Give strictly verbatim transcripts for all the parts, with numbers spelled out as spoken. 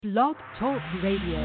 Blog Talk Radio.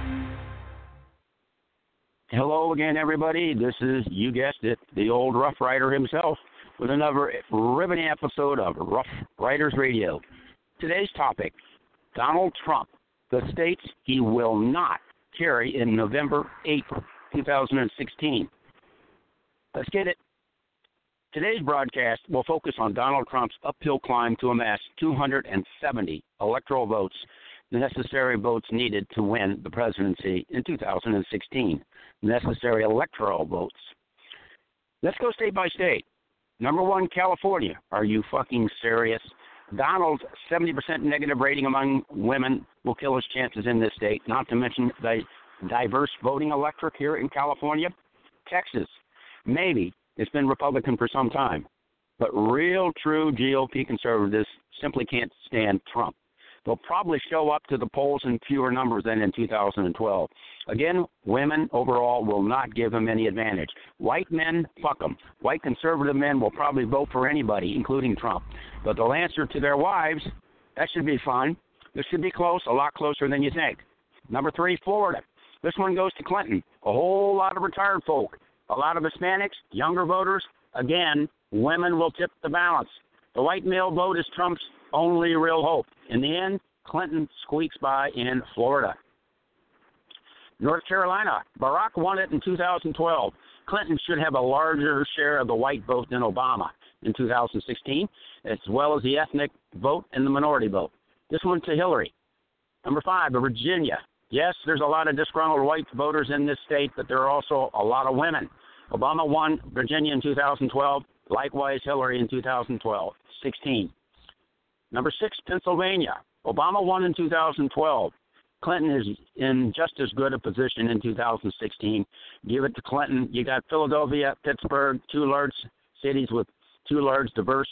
Hello again, everybody. This is, you guessed it, the old Rough Rider himself with another riveting episode of Rough Riders Radio. Today's topic, Donald Trump, the states he will not carry in November eighth, twenty sixteen. Let's get it. Today's broadcast will focus on Donald Trump's uphill climb to amass two hundred seventy electoral votes, the necessary votes needed to win the presidency in two thousand sixteen. Necessary electoral votes. Let's go state by state. Number one, California. Are you fucking serious? Donald's seventy percent negative rating among women will kill his chances in this state, not to mention the diverse voting electorate here in California. Texas, maybe. It's been Republican for some time. But real, true G O P conservatives simply can't stand Trump. They'll probably show up to the polls in fewer numbers than in two thousand twelve. Again, women overall will not give him any advantage. White men, fuck them. White conservative men will probably vote for anybody, including Trump. But they'll answer to their wives. That should be fun. This should be close, a lot closer than you think. Number three, Florida. This one goes to Clinton. A whole lot of retired folk. A lot of Hispanics, younger voters. Again, women will tip the balance. The white male vote is Trump's only real hope. In the end, Clinton squeaks by in Florida. North Carolina, Barack won it in two thousand twelve. Clinton should have a larger share of the white vote than Obama in two thousand sixteen, as well as the ethnic vote and the minority vote. This one to Hillary. Number five, Virginia. Yes, there's a lot of disgruntled white voters in this state, but there are also a lot of women. Obama won Virginia in two thousand twelve. Likewise, Hillary in two thousand twelve, sixteen. Number six, Pennsylvania. Obama won in two thousand twelve. Clinton is in just as good a position in two thousand sixteen. Give it to Clinton. You got Philadelphia, Pittsburgh, two large cities with two large diverse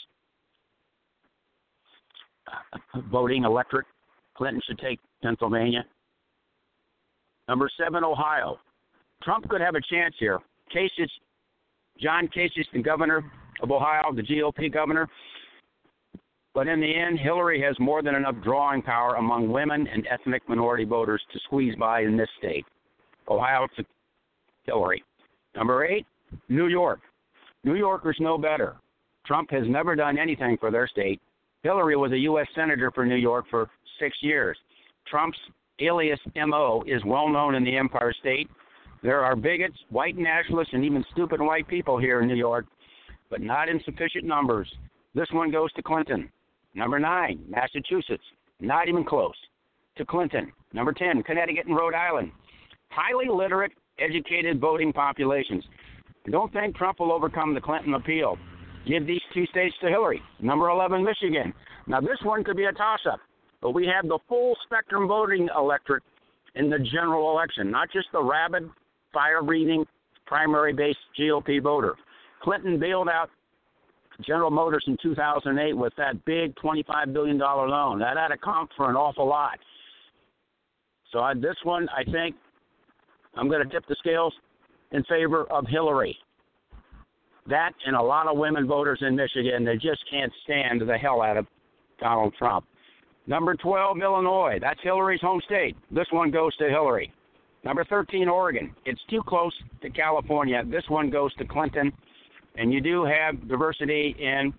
voting electorate. Clinton should take Pennsylvania. Number seven, Ohio. Trump could have a chance here. Kasich, John Kasich, the governor of Ohio, the G O P governor. But in the end, Hillary has more than enough drawing power among women and ethnic minority voters to squeeze by in this state. Ohio to Hillary. Number eight, New York. New Yorkers know better. Trump has never done anything for their state. Hillary was a U S senator for New York for six years. Trump's alias M O is well known in the Empire State. There are bigots, white nationalists, and even stupid white people here in New York, but not in sufficient numbers. This one goes to Clinton. Number nine, Massachusetts. Not even close. To Clinton. Number ten, Connecticut and Rhode Island. Highly literate, educated voting populations. Don't think Trump will overcome the Clinton appeal. Give these two states to Hillary. Number eleven, Michigan. Now, this one could be a toss-up, but we have the full spectrum voting electorate in the general election, not just the rabid, fire-breathing, primary-based G O P voter. Clinton bailed out General Motors in two thousand eight with that big twenty-five billion dollars loan. That had to comp for an awful lot. So I, this one, I think, I'm going to tip the scales in favor of Hillary. That and a lot of women voters in Michigan, they just can't stand the hell out of Donald Trump. Number twelve, Illinois. That's Hillary's home state. This one goes to Hillary. Number thirteen, Oregon. It's too close to California. This one goes to Clinton. And you do have diversity in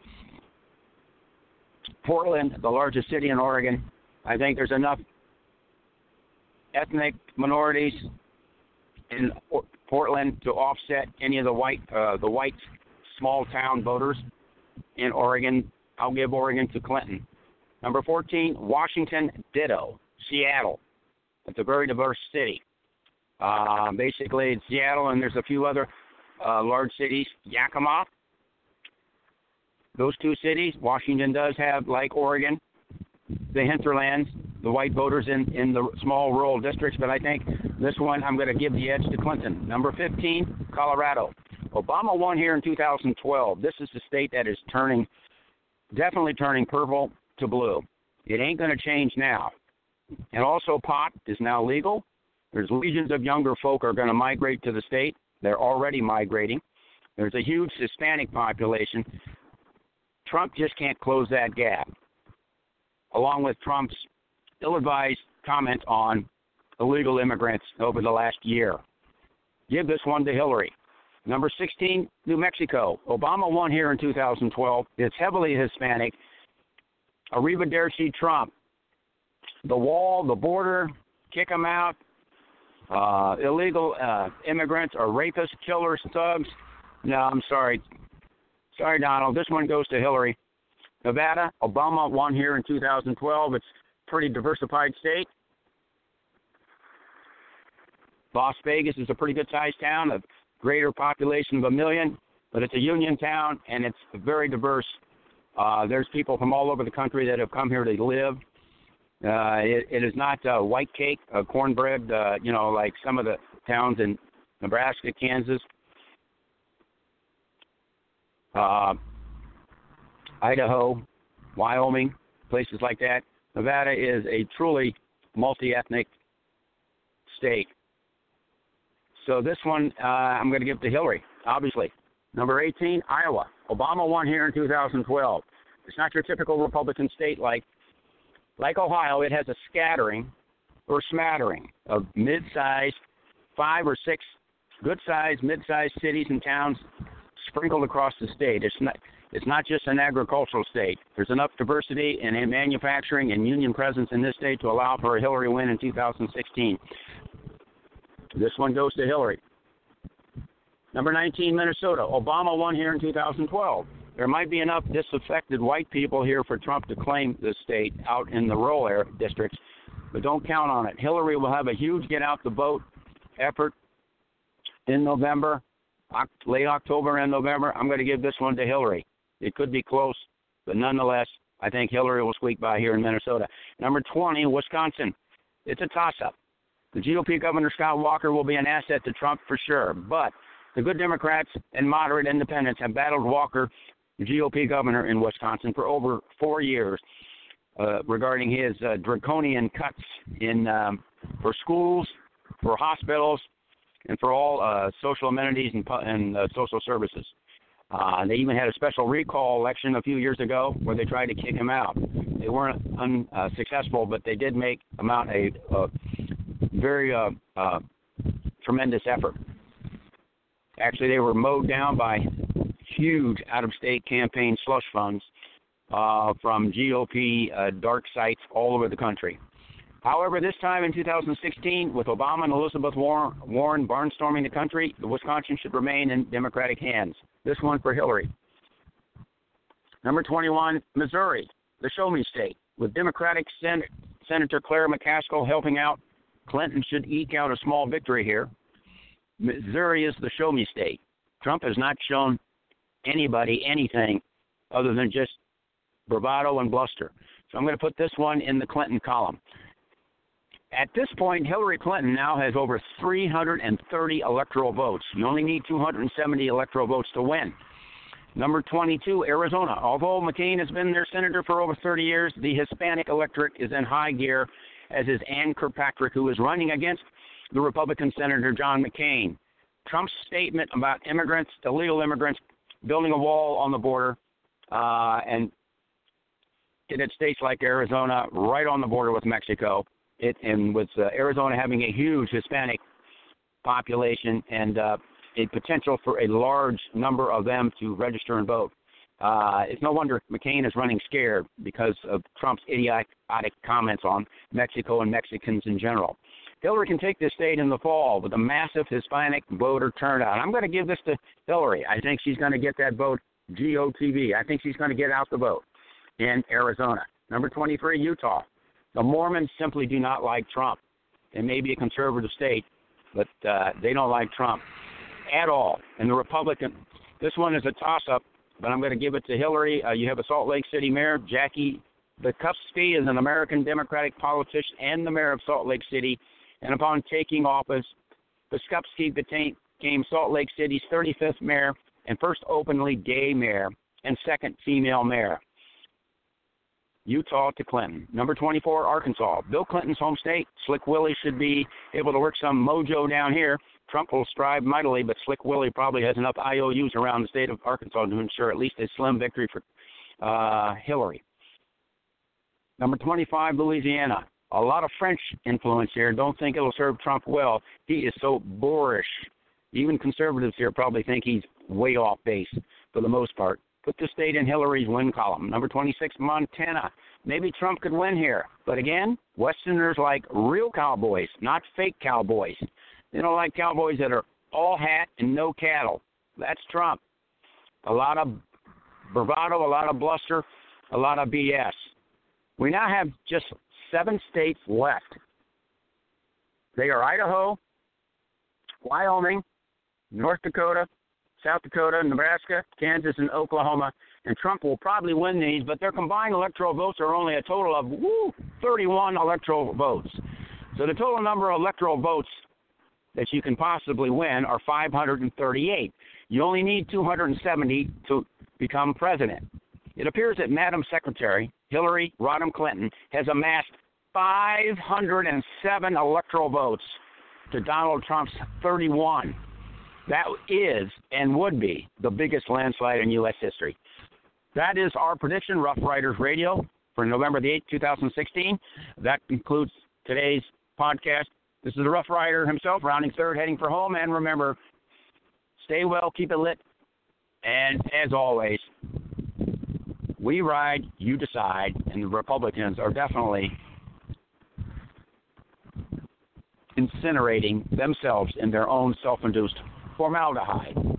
Portland, the largest city in Oregon. I think there's enough ethnic minorities in Portland to offset any of the white, uh, the white small town voters in Oregon. I'll give Oregon to Clinton. Number fourteen, Washington, ditto. Seattle. It's a very diverse city. Uh, basically, it's Seattle, and there's a few other Uh, large cities, Yakima. Those two cities, Washington does have, like Oregon, the hinterlands, the white voters in, in the small rural districts, but I think this one I'm going to give the edge to Clinton. Number fifteen, Colorado. Obama won here in two thousand twelve. This is the state that is turning, definitely turning purple to blue. It ain't going to change now. And also pot is now legal. There's legions of younger folk are going to migrate to the state. They're already migrating. There's a huge Hispanic population. Trump just can't close that gap. Along with Trump's ill-advised comment on illegal immigrants over the last year. Give this one to Hillary. Number sixteen, New Mexico. Obama won here in two thousand twelve. It's heavily Hispanic. Arrivederci Trump. The wall, the border, kick them out. Uh, illegal uh, immigrants are rapists, killers, thugs. No, I'm sorry. Sorry, Donald. This one goes to Hillary. Nevada, Obama won here in two thousand twelve. It's a pretty diversified state. Las Vegas is a pretty good-sized town, a greater population of a million, but it's a union town, and it's very diverse. Uh, there's people from all over the country that have come here to live. Uh, it, it is not uh, white cake, uh, cornbread, uh, you know, like some of the towns in Nebraska, Kansas, uh, Idaho, Wyoming, places like that. Nevada is a truly multi-ethnic state. So this one uh, I'm going to give to Hillary, obviously. Number eighteen, Iowa. Obama won here in two thousand twelve. It's not your typical Republican state like like Ohio. It has a scattering or smattering of mid-sized, five or six good-sized, mid-sized cities and towns sprinkled across the state. It's not it's not just an agricultural state. There's enough diversity in manufacturing and union presence in this state to allow for a Hillary win in two thousand sixteen. This one goes to Hillary. Number nineteen, Minnesota. Obama won here in two thousand twelve. There might be enough disaffected white people here for Trump to claim the state out in the rural area districts, but don't count on it. Hillary will have a huge get-out-the-vote effort in November, late October and November. I'm going to give this one to Hillary. It could be close, but nonetheless, I think Hillary will squeak by here in Minnesota. Number twenty, Wisconsin. It's a toss-up. The G O P Governor Scott Walker will be an asset to Trump for sure, but the good Democrats and moderate independents have battled Walker, the G O P governor in Wisconsin, for over four years uh, regarding his uh, draconian cuts in um, for schools, for hospitals, and for all uh, social amenities and, and uh, social services. Uh, they even had a special recall election a few years ago where they tried to kick him out. They weren't unsuccessful, uh, but they did make amount a, a very uh, uh, tremendous effort. Actually, they were mowed down by huge out-of-state campaign slush funds uh, from G O P uh, dark sites all over the country. However, this time in two thousand sixteen, with Obama and Elizabeth Warren barnstorming the country, Wisconsin should remain in Democratic hands. This one for Hillary. Number twenty-one, Missouri, the show-me state. With Democratic Sen- Senator Claire McCaskill helping out, Clinton should eke out a small victory here. Missouri is the show-me state. Trump has not shown anybody anything other than just bravado and bluster. So I'm going to put this one in the Clinton column. At this point, Hillary Clinton now has over three hundred thirty electoral votes. You only need two hundred seventy electoral votes to win. Number twenty-two, Arizona. Although McCain has been their senator for over thirty years, the Hispanic electorate is in high gear, as is Ann Kirkpatrick, who is running against the Republican Senator John McCain. Trump's statement about immigrants, illegal immigrants, building a wall on the border, uh, and in states like Arizona, right on the border with Mexico, it, and with uh, Arizona having a huge Hispanic population and uh, a potential for a large number of them to register and vote. Uh, it's no wonder McCain is running scared because of Trump's idiotic comments on Mexico and Mexicans in general. Hillary can take this state in the fall with a massive Hispanic voter turnout. I'm going to give this to Hillary. I think she's going to get that vote G O T V. I think she's going to get out the vote in Arizona. Number twenty-three, Utah. The Mormons simply do not like Trump. They may be a conservative state, but uh, they don't like Trump at all. And the Republican, this one is a toss-up, but I'm going to give it to Hillary. Uh, you have a Salt Lake City mayor, Jackie Biskupski, is an American Democratic politician and the mayor of Salt Lake City. And upon taking office, Biskupski became Salt Lake City's thirty-fifth mayor and first openly gay mayor and second female mayor. Utah to Clinton. Number twenty-four, Arkansas. Bill Clinton's home state. Slick Willie should be able to work some mojo down here. Trump will strive mightily, but Slick Willie probably has enough I O Us around the state of Arkansas to ensure at least a slim victory for uh, Hillary. Number twenty-five, Louisiana. A lot of French influence here. Don't think it'll serve Trump well. He is so boorish. Even conservatives here probably think he's way off base for the most part. Put the state in Hillary's win column. Number twenty-six, Montana. Maybe Trump could win here. But again, Westerners like real cowboys, not fake cowboys. They don't like cowboys that are all hat and no cattle. That's Trump. A lot of bravado, a lot of bluster, a lot of B S. We now have just seven states left. They are Idaho, Wyoming, North Dakota, South Dakota, Nebraska, Kansas, and Oklahoma. And Trump will probably win these, but their combined electoral votes are only a total of woo, thirty-one electoral votes. So the total number of electoral votes that you can possibly win are five hundred thirty-eight. You only need two hundred seventy to become president. It appears that Madam Secretary Hillary Rodham Clinton has amassed five hundred seven electoral votes to Donald Trump's thirty-one. That is and would be the biggest landslide in U S history. That is our prediction, Rough Riders Radio, for November the eighth, twenty sixteen. That concludes today's podcast. This is the Rough Rider himself, rounding third, heading for home. And remember, stay well, keep it lit. And as always, we ride, you decide, and the Republicans are definitely incinerating themselves in their own self-induced formaldehyde.